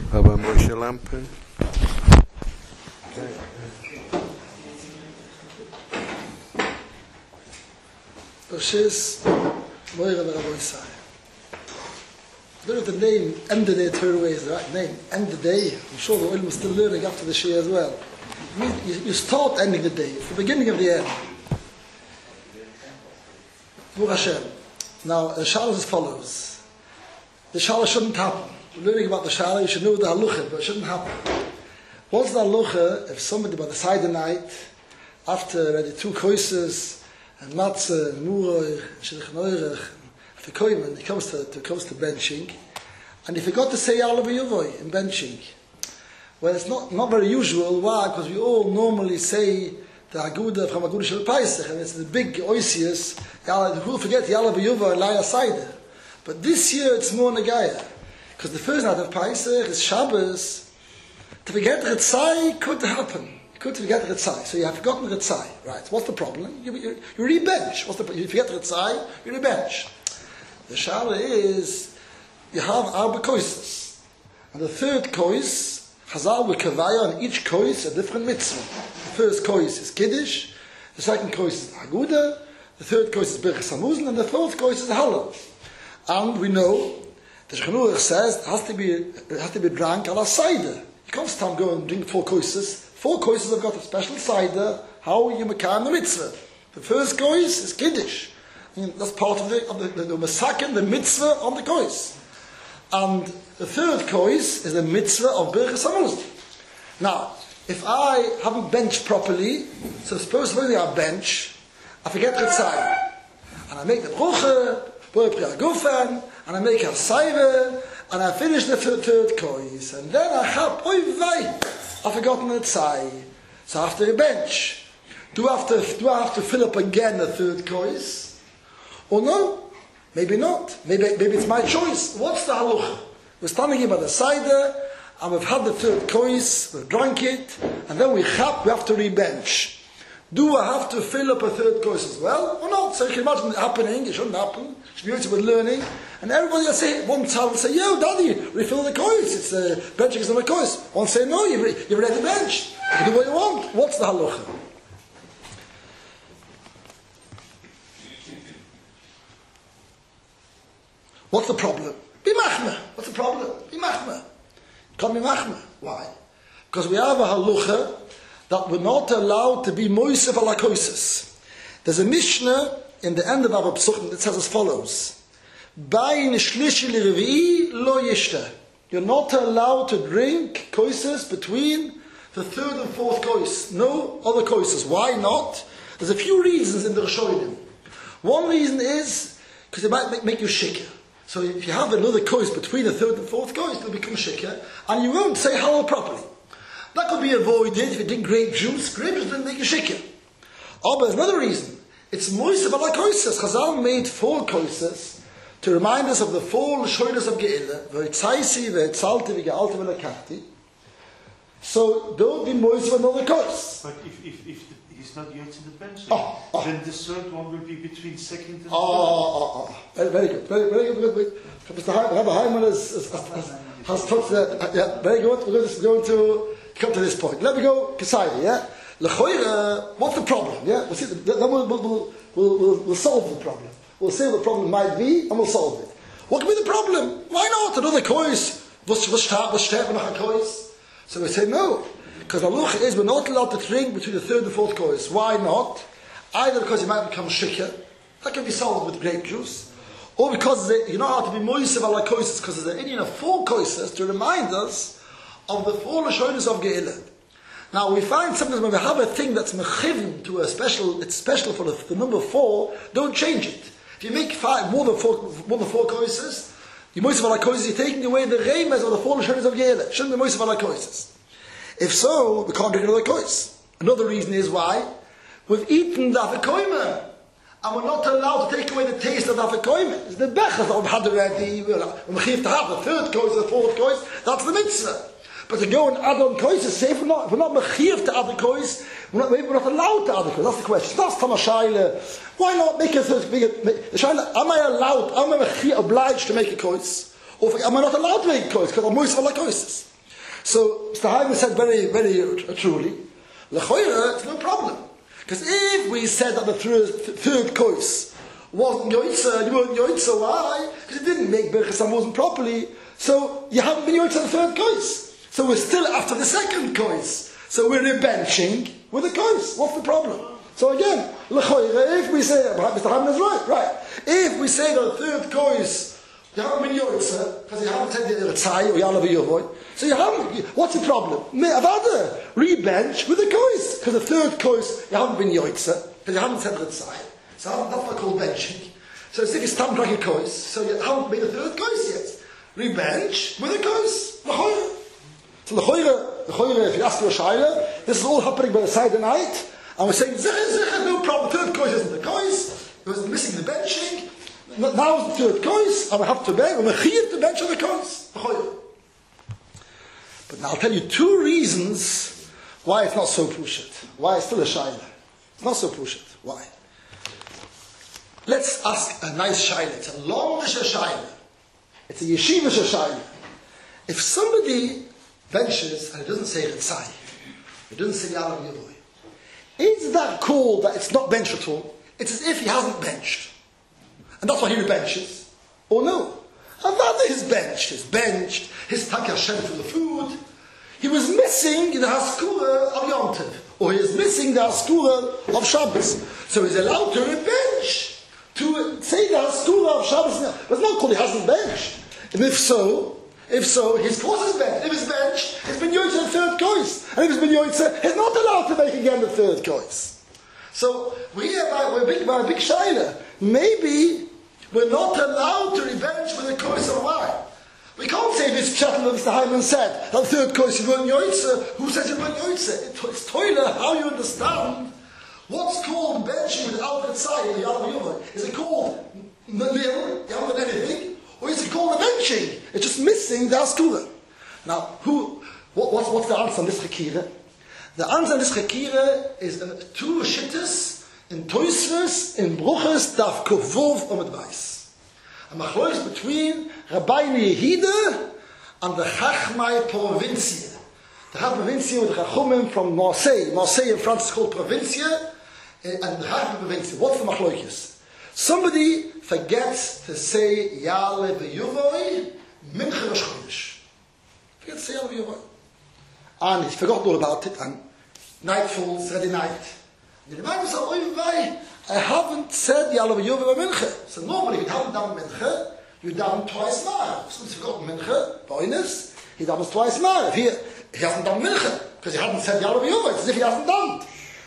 Aber Moshe Lampe. Parshas Moira Rabbi Isai. I don't know if the name End of Day Torah is the right name. End of the day. I'm sure the oil was still learning after the Shia as well. You start ending the day. It's the beginning of the end. Baruch Hashem. Now, the Shalah is as follows. The Shalah shouldn't happen. We're learning about the Shalah. You should know the Halucha, but it shouldn't happen. What's the Halucha if somebody by the side of the night, after already 2 koises, and matzah, and muroich, and shidduch neurich, and fekoyman, he comes to benching, and he forgot to say Yalla b'Yuvoi in benching. Well, it's not very usual. Why? Because we all normally say the Aguda from Aguda Shel Paisach, and it's the big oisius, who will forget Yalla b'Yuvoi and Laya Saider. But this year it's more Nagaya, because the first night of Paisach is Shabbos. To forget Ritzai could happen. Could forget Ritzai. So you have forgotten Ritzai. Right. What's the problem? You re-bench. You forget Ritzai, you re-bench. The Shalah is, you have Arba Koises. And the third Kois, Chazal with Kavaya, on each Kois a different mitzvah. The first Kois is Kiddush, the second Kois is Aguda, the third Kois is Birchas Hamuzin, and the fourth Kois is Halal. And we know, the Shulchan Aruch says, it has to be drank a la cider. You can't stand go and drink 4 koises. 4 koises have got a special cider, how you makam the mitzvah. The first kois is Kiddush. That's part of the masakin, the mitzvah on the kois. And the third kois is the mitzvah of Birchas Hamuzin. Now, if I haven't benched properly, so supposedly I bench, I forget the tzai. And I make the brucha, and I make a saiva, and I finish the third kois, and then I have I've forgotten the tzai. So after a bench, do I have to fill up again the third kois? Or no? Maybe not. Maybe it's my choice. What's the halucha? We're standing here by the cider, and we've had the third kois, we've drunk it, and then we have to re-bench. Do I have to fill up a third course as well, or not? So you can imagine it happening. It shouldn't happen. It should be used with learning. And everybody will say, one child will say, yo, daddy, refill the course. It's benching is not a course. One say, no, you've read the bench. You do what you want. What's the halacha? What's the problem? Be machmeh. What's the problem? Be machmeh. Can't be machmeh. Why? Because we have a halacha that we're not allowed to be moisef ala koises. There's a Mishnah in the end of our Psuchim that says as follows: Bayin shlishi l'revi'i lo yishta. You're not allowed to drink koises between the third and fourth kois. No other koises. Why not? There's a few reasons in the Rishonim. One reason is because it might make you shikah. So if you have another kois between the third and fourth kois, it'll become shikah, and you won't say halal properly. That could be avoided if you drink grape juice. Grape juice doesn't make you shikah. Oh, but there's another reason. It's moist about like koises. Chazal made 4 koises to remind us of the 4 shoydas of Ge'ila. V'etzaisi, v'etzalti, v'ge'alti, v'lekachti. So don't be moist of another kois. But if he's not yet in the bench, then the third one will be between second and Very good. Very good. Mr. Rabbi Hyman has touched that. Yeah, very good. We're going to come to this point. Let me go Kasai, yeah? L'choira, what's the problem? Yeah? We'll see. Then we'll solve the problem. We'll see what the problem might be, and we'll solve it. What could be the problem? Why not? Another kois. Was noch a kois? So we say no. Because the luch is we're not allowed to drink between the third and fourth kois. Why not? Either because you might become shikah. That can be solved with grape juice. Or because you're not allowed to be moisev ala koises, because there's an Indian of 4 koises to remind us of the 4 lashonos of Ge'ila. Now we find sometimes when we have a thing that's mechivim to a special, it's special for the number 4, don't change it. If you make more than four koises, you moisev ala koises, you're taking away the remes of the 4 lashonos of Ge'ila. It shouldn't be moisev ala koises. If so, we can't drink another kois. Another reason is why? We've eaten the afikoyma. And we're not allowed to take away the taste of the afikoyma. It's the bechas that we've had already. We're mechiv to have the third kois, the fourth kois. That's the mitzvah. But to go and add on kois is safe. If we're not mechiv to add the kois, we're not allowed to add the kois. That's the question. That's Tamashayla. Why not make a third? Am I allowed? Am I obliged to make a kois? Or am I not allowed to make a kois because I'm moist for like koises? So Mr. Hyman said very, very truly, L'choira, it's no problem. Because if we said that the third course wasn't yoitza, you weren't yoitza, why? Because it didn't make Birchas Hamazon properly, so you haven't been yoitza the third course. So we're still after the second course. So we're benching with the course. What's the problem? So again, L'choira, if we say, Mr. Hyman is right. If we say that the third course, you haven't been yoitza, because you haven't said the Ritzai or Yalav Yovoy, so you haven't, what's the problem? Avada, rebench with the kois. Because the third kois, you haven't been yoitza, because you haven't said Ritzai. So that's what I call benching. So it's if you stand like a kois, so you haven't made the third kois yet. Rebench with the kois. L'choira. So l'choira, if you ask your shaila, this is all happening by the side of the night, and we're saying, zichah, no problem, the third kois isn't the kois, it was missing the benching, now it's the third kois, and we have to bench, and we're chiyav to bench on the kois. L'choira. But now I'll tell you two reasons why it's not so prushit. Why it's still a shaila. It's not so prushit. Why? Let's ask a nice shaila. It's a longish shaila. It's a yeshivish shaila. If somebody benches and it doesn't say Ritzai, it doesn't say Yalav Yovoy, is that called that it's not benched at all? It's as if he hasn't benched. And that's why he benches. Or no? Avada is benched, his takar shed for the food. He was missing the haskura of Yom Tov, or he is missing the haskura of Shabbos. So he's allowed to bench, to say the haskura of Shabbos. But it's not called he hasn't benched. And if so, his course is benched. If it's benched, it's been yoitza the third kois. And if it's been yoitza, he's not allowed to make again the third kois. So we're a big shaila. Maybe we're not allowed to revenge with the course of wine. We can't say this chattel that Mr. Hyman said, that the third course you weren't yoitza. Who says you weren't yoitza? It's toiler how you understand what's called benching without Ritzai or Yalav Yovoy. Is it called nil, you haven't done anything? Or is it called a benching? It's just missing the Haskula. Now, what's the answer on this Chakira? The answer on this Chakira is two shittas in Toysves, in Bruches, Daf Kovov, Omid Weiss. A machlois between Rabbeinu Yehida and the Chachmai Provincia. The Chachmai Provincia with the Chachumim from Marseille. Marseille in France is called Provincia, and the Chachmai Provincia. What's the machloikis? Somebody forgets to say Yale V'Yuvoi, Mincha Rosh Chodesh. Forgets to say Yale V'Yuvoi. And he's forgotten all about it, and night falls, ready night. And he reminds himself, I haven't said Yale V'Yuvoi Mincha. So normally, if you haven't done Mincha, you done twice more. So he's forgotten Mincha, bonus, he done twice more. If he hasn't done Mincha, because he hasn't said Yale V'Yuvoi, it's as if he hasn't done.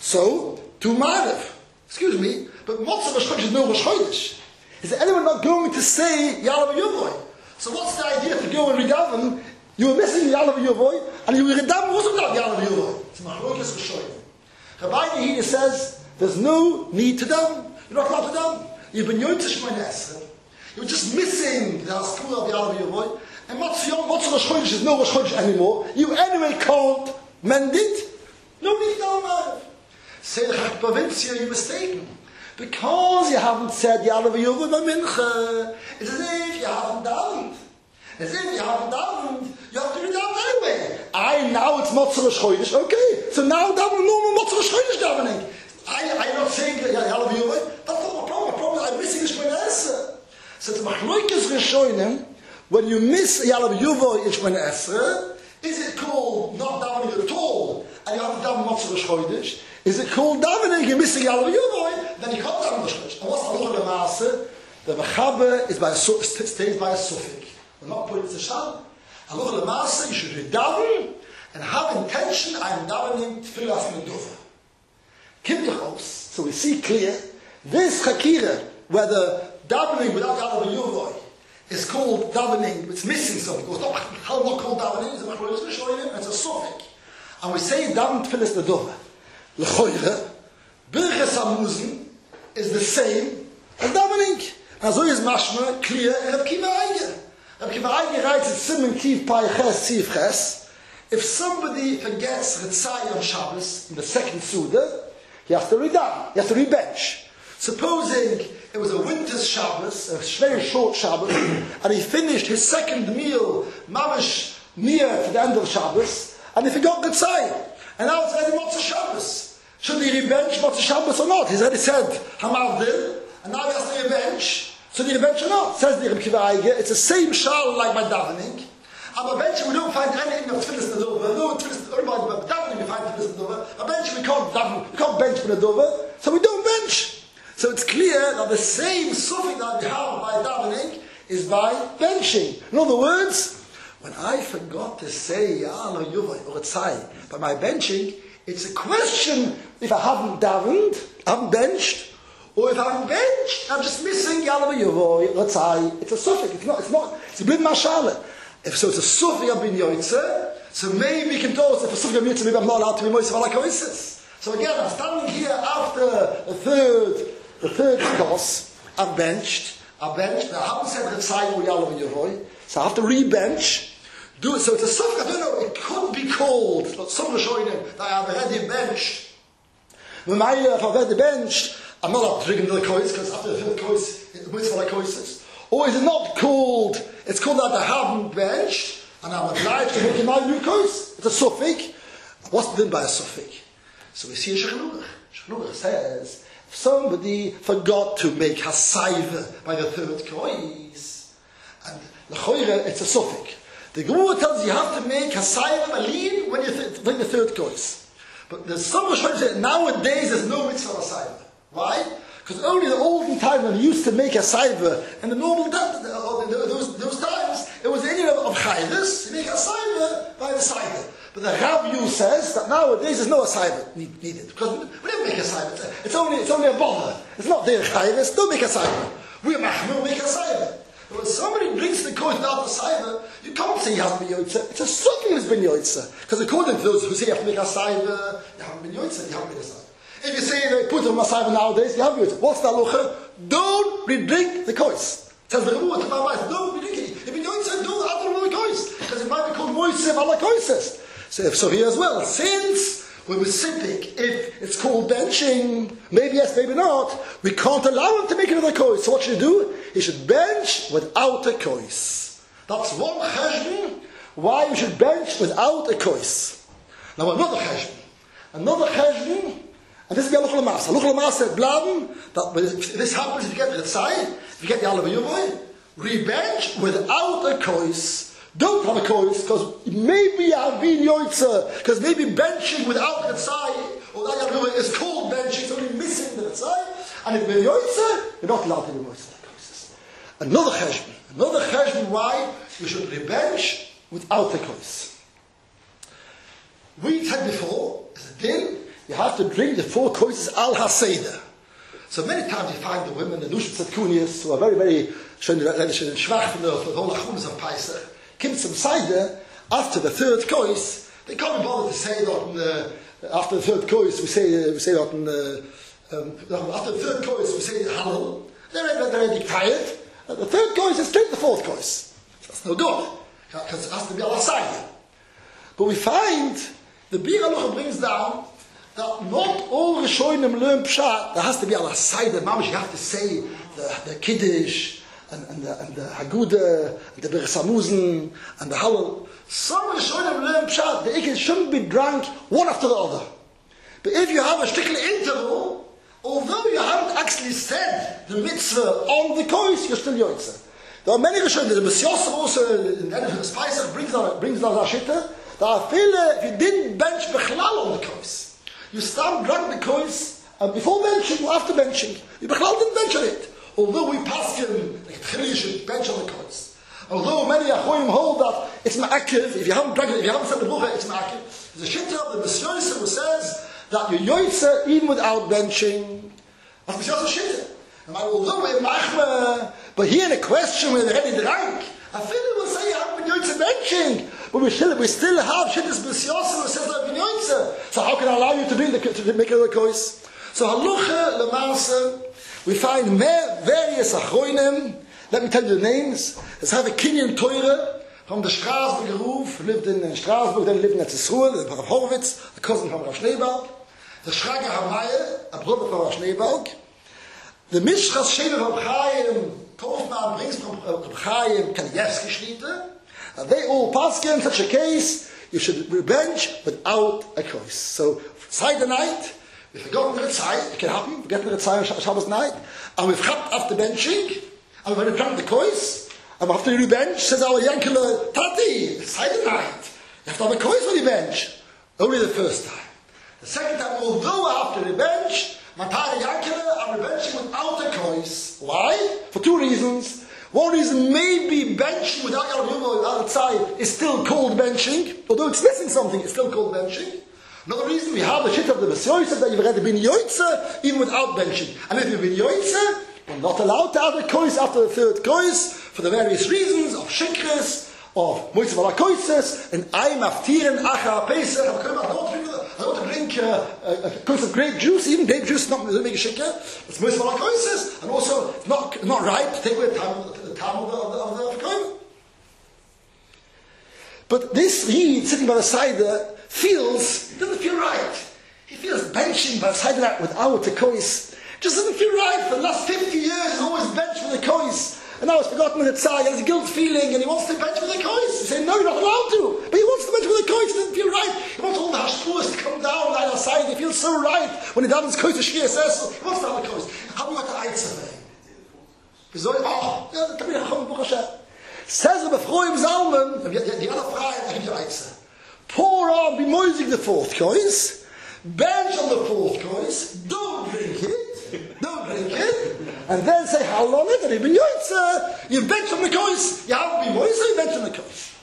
So, two Ma'ariv. Excuse me, but Motzah Rosh Chodesh is no Rosh Chodesh. Is there anyone not going to say Yalav Yovoy? So what's the idea to go and redaven? You were missing Yalav Yovoy, and you were redaven also without Yalav Yovoy. It's Machlokas Rishonim. Rabbi Yehida says there's no need to daven. You're not allowed to daven. You've been yoyim to Shmoneh Esrei. You're just missing the Haskula of Yalav Yovoy, and Motzah Rosh Chodesh is no Rosh Chodesh anymore. You anyway can't mend it. No need to daven. Say the Chachmai Provincia, you're mistaken. Because you haven't said Yalav Yovoy Mincha, it's as if you haven't davened. As if you haven't davened, you have to be davened anyway. Now it's Motzah Rosh Chodesh, okay. So now daven normal Motzah Rosh Chodesh davening. I'm not saying Yalav Yovoy, that's not my problem. My problem is I'm missing Shmoneh Esrei. So it's Machlokas Rishonim, when you miss Yalav Yovoy in Shmoneh Esrei, is it called not davening at all, and you have to daven Motzah Rosh Chodesh? Is it called davening? You're missing Yalav Yovoy, then you can't daven Rosh Chodesh. And what's the Halacha L'Maaseh? The Mechaber stays by a suffix. We're not putting it to Shal. Halacha L'Maaseh, you should daven and have intention. I'm davening Tfilas Medova. Kimtachos. So we see clear this Chakira, whether davening without Yalav Yovoy is called davening. It's missing something. It's not called davening. It's a Machlokas Rishonim. It's a suffix. And we say daven Tfilas Medova. L'choire, Birchas Hamazon is the same as davening. And so is mashma clear in Reb Kiva Eiger. Reb Kiva Eiger writes at Siman Kiv Pai Ches Tziv Ches. If somebody forgets Ritzai on Shabbos in the second Suda, he has to redaven, he has to rebench. Supposing it was a winter's Shabbos, a very short Shabbos, and he finished his second meal, mamish near to the end of Shabbos, and he forgot Ritzai. And now it's already Motzei Shabbos. Should he rebench Motzei Shabbos or not? He's already said Hamavdil, and now he has to rebench. Should he rebench or not? Says the Rebbe Kiva Eiger, it's the same shal like by davening. And eventually we don't find anything of Tfilis Nadova. No Tfilis, everybody but davening we find Tfilis Nadova. Eventually we can't bench for Nadova, so we don't bench. So it's clear that the same suffix that we have by davening is by benching. In other words, when I forgot to say Ya'ala Yuvay or Tzai by my benching, it's a question if I haven't davened, I haven't benched, or if I haven't benched, I'm just missing Ya'ala Yuvay or Tzai. It's a suffix. It's a blim mashallah. If so, it's a suffix of bin yoitze, so maybe we can tell us if a suffix of yoitze, maybe I'm not allowed to be moisev ala koises. So again, I'm standing here after the third course, I've benched, I haven't said the Tzai or Ya'ala Yuvay, so I have to re-bench. Do it. So it's a suffix, I don't know, it could be called, some are showing him that I have already benched. If I've already benched, I'm not allowed to drink another kois, because after the third kois, it's moisev ala koises. Or is it not called, it's called that I haven't benched, and I'm obliged to make a new kois? It's a suffix. What's done by a suffix? So we see a Shulchan Aruch says, if somebody forgot to make hasayva by the third kois, and l'choire, it's a suffix. The Gemara tells you have to make hasayva malin when you bring the third kois. But there's some Rishonim say nowadays there's no mitzvah hasayva. Why? Because only the olden time when they used to make hasayva, and the normal those times, it was the idea of chayvus, you make hasayva by the sayva. But the Rav says that nowadays there's no hasayva needed, because we don't make hasayva. It's only a bother. It's not their chayvus. Don't make hasayva. We're machmir, make hasayva. But when somebody drinks the kois without the sayva, you can't say you haven't been yoitza. It's a suffix has been yoitza. Because according to those who say you have to make a sayva, you haven't been yoitza, you haven't made a sayva. If you say they put on a sayva nowadays, you haven't yoitza. What's the halacha? Don't re-drink the kois. Says the Gemara to my wife, don't re-drink it. If you yoitza, don't add on the kois. Because it might be called moisev ala koises. So here as well, since when we're sipik, if it's called benching, maybe yes, maybe not, we can't allow him to make another kois. So what should he do? He should bench without a kois. That's one cheshbon why you should bench without a kois. Now another cheshbon, and this is the Aluch L'Maaseh. Aluch L'Maaseh blaben, that if this happens, if you get Ritzai, if you get the Ya'ala Yuvay, re-bench without a kois. Don't have a kois, because maybe you have been yoitza, because maybe benching without the tzai, or that Ya'ala is called benching, it's only missing the tzai, and if you're yoitza, you're not allowed to be yoitza. Another cheshbon why you should re-bench without the kois. We said before, as a din, you have to drink the 4 koises al haseder. So many times you find the women, the Nushim Tzedkunias, who are very, very schwach from the whole achumas of Pesach, Kim some cider, after the third kois, they can't be bothered to say that after the third kois, we say that after the third kois, we say halal. They're already tired. The third kois is straight the 4th kois. That's no good, because it has to be al cider. But we find, the Bir Halacha brings down, that not all Rishonim learn pshat, there has to be al cider. Mamish, you have to say the Kiddush, and the Haguda, and the Beres Hamuzen, and the Halal. Some Rishonim learn pshat, the Ikid shouldn't be drunk one after the other. But if you have a strictly interval, although you haven't actually said the mitzvah on the kois, you're still yoitza. There are many Rishonim, the Mesios also, in the end of the Pesach, brings down Ashita, that I feel if you didn't bench Bechlal on the kois, you start drunk the kois, and before benching or after benching, you Bechlal didn't bench on it. Although we pass him, like you should bench on the kois. Although many Achoim hold that it's ma'akiv, if you haven't drank it, if you haven't said the bucha, it's ma'akiv. There's a shita of the Mesios who says that you yoitza even without benching. That's Mesios shita. And although we're machma, but here in a question where they're already drank, I feel it will say you haven't been yoitza benching. But we still have shittas Mesios who says that I've been yoitza. So how can I allow you to make it a kois? So halucha l'maaseh, we find various achroinim. Let me tell you the names. There's have a Kinyan Teure from the Strasburger Ruf, lived in Strasbourg, then lived in Etzisruel, the Rav Horowitz, a cousin from Rav Schneebalg. The Schrager Hamaye, a brother from Rav Schneebalg. The Mishras Sheva Rav Chaim, Kaufmann brings from Rav Chaim Kanievsky Shlita. And they all paskin in such a case, you should bench without a kois. So, Seder night, we forgot the Ritzai, it can happen, we get the Ritzai on Shabbos night, and we've got after benching, and we've drunk the kois, and after you bench, says our Yankele, Tati, it's Seder night. You have to have a kois when you bench. Only the first time. The second time, although after the bench, Matari Yankele, I'm benching without a kois. Why? For two reasons. One reason, maybe benching without outside is still called benching. Although it's missing something, it's still called benching. Another reason, we have the shit of the Messiah that you've already been yoitze even without benching. And if you've been yoitze, you're not allowed to add a kois after the third kois for the various reasons of shikres, of moitze valakoises, and I'm aftiren acha pesach. I don't want to drink a kois of grape juice, even grape juice not make a shikre. It's moitze valakoises, and also it's not right to take away the time of the kois. But this Yid sitting by the side doesn't feel right. He feels benching by the side of that without a kois. Just doesn't feel right. For the last 50 years, he's always benched with a kois. And now he's forgotten the tzai, he has a guilt feeling, and he wants to bench with a kois. He's saying, no, you're not allowed to. But he wants to bench with a kois, it doesn't feel right. He wants all the hashpuas to come down on either side. He feels so right when he does his kois to shkia says, he wants to have a kois. How do you got the eitzah? He's like, says the Befroim Zalman, the other Frage, I give you eitzah. Pour on, be moising the fourth kois, bench on the fourth kois, don't drink it, and then say how long it, and even you bench on the kois, you have to be moist, so you bench on the kois.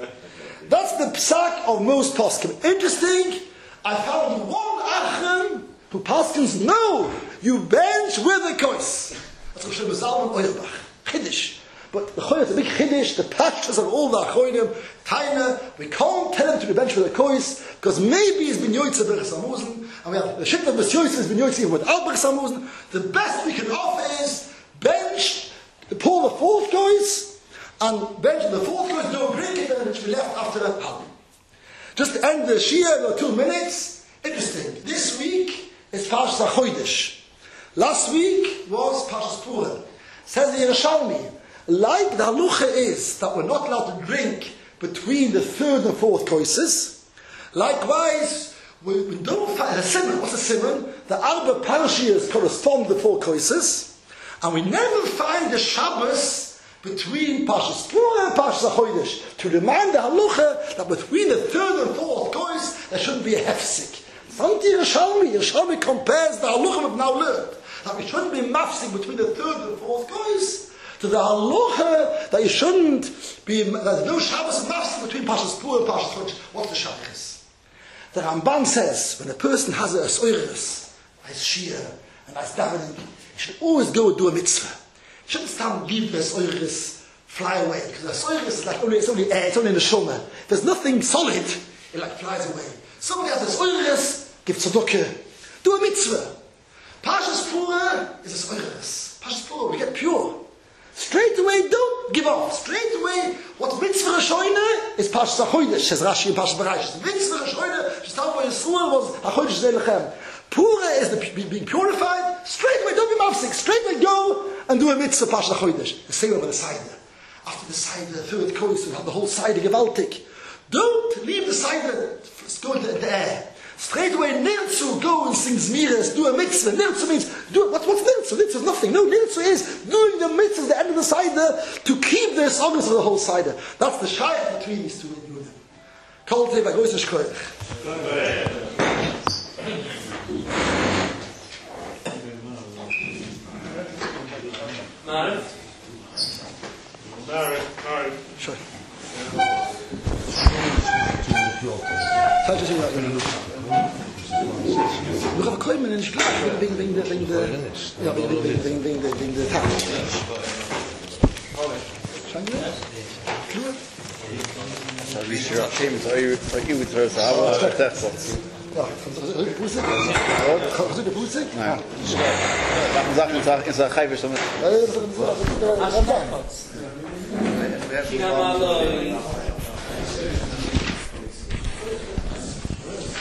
That's the psak of most poskim. Interesting, I found one achem who paskins, no, you bench with the kois. That's what Shem Zalman Oyerbach, Chiddush. But the Choyah is a big Chiddush, the pastures of all the Achoyim, Taina, we can't tell him to be benched with a kois, because maybe he's been yoytze Berchas Hamuzen, and we have the shit of the yoytze has been yoytze even without Berchas Hamuzen. The best we can offer is bench, pull the fourth kois, and bench the fourth kois, don't drink it, and it should be left after that album. Just to end the Shia in 2 minutes, interesting. This week is Parshas HaChodesh. Last week was Parshas Purim. Says the Yerushalmi, like the halucha is that we're not allowed to drink between the third and fourth koises, likewise, we don't find a simon. What's a simon? The Arba Parshiyas correspond to the 4 koises, and we never find the Shabbos between Parshas Purim and Parshas HaChodesh to remind the halucha that between the third and fourth kois there shouldn't be a hefsik. Something Yerushalmi compares the halucha we've now learned, that we shouldn't be mafsik between the third and fourth kois, to the halacha that you shouldn't be, there's no Shabbos mafsik between Parshas Purim and Parshas HaChodesh. What's the Shabbos? The Ramban says, when a person has a soiris, a shia, and a davening, he should always go and do a mitzvah. He shouldn't stand leave the soiris fly away, because the soiris is like it's only air, it's only in the shoma. There's nothing solid, it like flies away. Somebody has a soiris, give tzedakah, do a mitzvah. Parshas Purim is a soiris. Parshas Purim, we get pure. Straight away, don't give up. Straight away, what's mitzvah Hashoyne is Parshas HaChodesh, says Rashi in Parshas Bereshis. Mitzvah Hashoyne, just how by Yisrael was HaChodesh Zelechem. Pura is the being purified. Straight away, don't be mafsik. Straight away, go and do a mitzvah Parshas HaChodesh. The same over the Seder. After the Seder, the third kois, we have the whole Seder gewaltig. Don't leave the Seder, go into the air. Straight away, Nirtzu, go and sing Zmiras, do a mitzvah. Nirtzu means, what's Nirtzu? Nirtzu is nothing. No, Nirtzu is doing the mitzvah at the end of the Seder to keep the songs of the whole Seder. That's the shayach between these two Yudim. Kol tei v'goyz nishkoyach. Marif. Sure. We gaan komen in het klaar wegen de taal. Zijn jullie? Kloor? Dat is je team, zou je het terug hebben? Ja, gaat het poetsen? Gaat het poetsen? Ja. Zaken is dat geven zo met. Ja, dat is